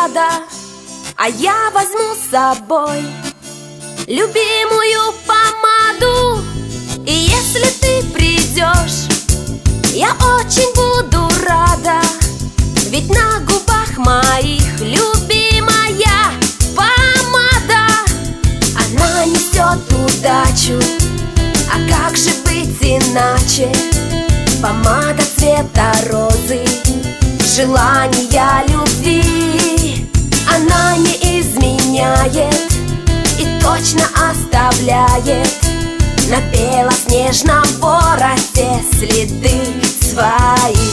рада, а я возьму с собой любимую помаду. И если ты придешь, я очень буду рада, ведь на губах моих любимая помада. Она несет удачу, а как же быть иначе? Помада цвета розы, желания любви. Она не изменяет и точно оставляет на белоснежном ворсе следы свои.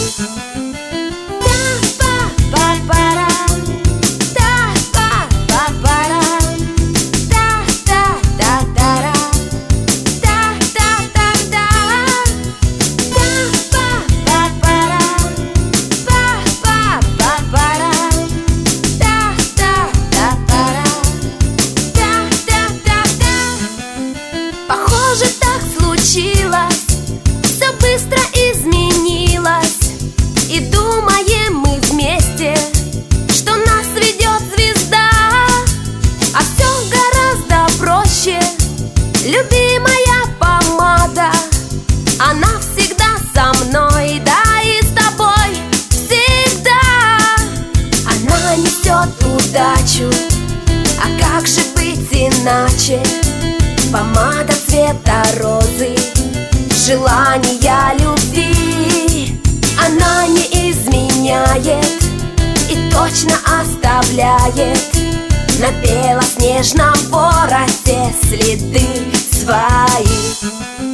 Похоже, так случилось, все быстро изменилось, и думаем мы вместе, что нас ведет звезда. А все гораздо проще. Любимая помада, она всегда со мной, да и с тобой всегда. Она несет удачу, а как же быть иначе? Помада цвета розы, желания любви. Она не изменяет и точно оставляет на белоснежном ворсе следы свои.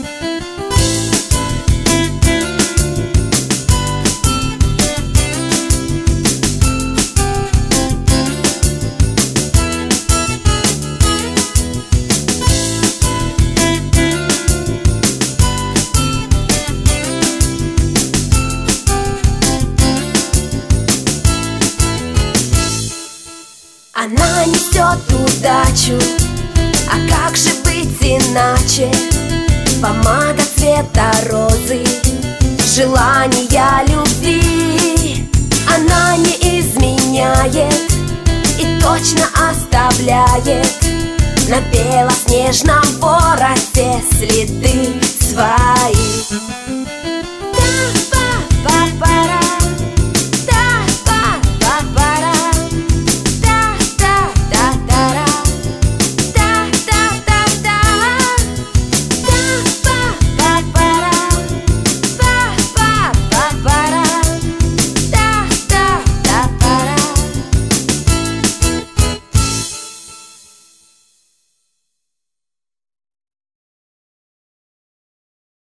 Она несет удачу, а как же быть иначе? Помада цвета розы, желания любви. Она не изменяет и точно оставляет на белоснежном ворсе следы свои.